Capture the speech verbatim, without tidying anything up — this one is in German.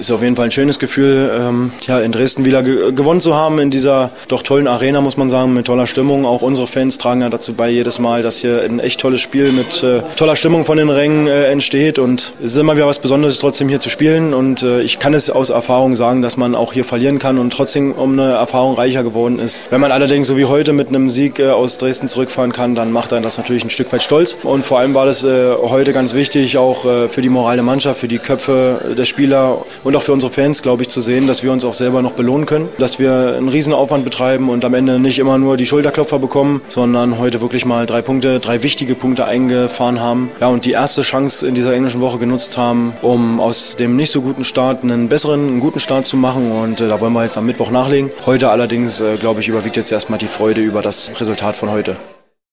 ist auf jeden Fall ein schönes Gefühl, ähm, ja, in Dresden wieder ge- gewonnen zu haben, in dieser doch tollen Arena, muss man sagen, mit toller Stimmung. Auch unsere Fans tragen ja dazu bei jedes Mal, dass hier ein echt tolles Spiel mit äh, toller Stimmung von den Rängen äh, entsteht. Und es ist immer wieder was Besonderes, trotzdem hier zu spielen. Und äh, ich kann es aus Erfahrung sagen, dass man auch hier verlieren kann und trotzdem um eine Erfahrung reicher geworden ist. Wenn man allerdings so wie heute mit einem Sieg äh, aus Dresden zurückfahren kann, dann macht einen das natürlich ein Stück weit stolz. Und vor allem war das äh, heute ganz wichtig, auch äh, für die Moral der Mannschaft, für die Köpfe der Spieler und auch für unsere Fans, glaube ich, zu sehen, dass wir uns auch selber noch belohnen können, dass wir einen riesen Aufwand betreiben und am Ende nicht immer nur die Schulterklopfer bekommen, sondern heute wirklich mal drei Punkte, drei wichtige Punkte eingefahren haben. Ja, und die erste Chance in dieser englischen Woche genutzt haben, um aus dem nicht so guten Start einen besseren, einen guten Start zu machen. Und äh, da wollen wir jetzt am Mittwoch nachlegen. Heute allerdings, äh, glaube ich, überwiegt jetzt erstmal die Freude über das Resultat von heute.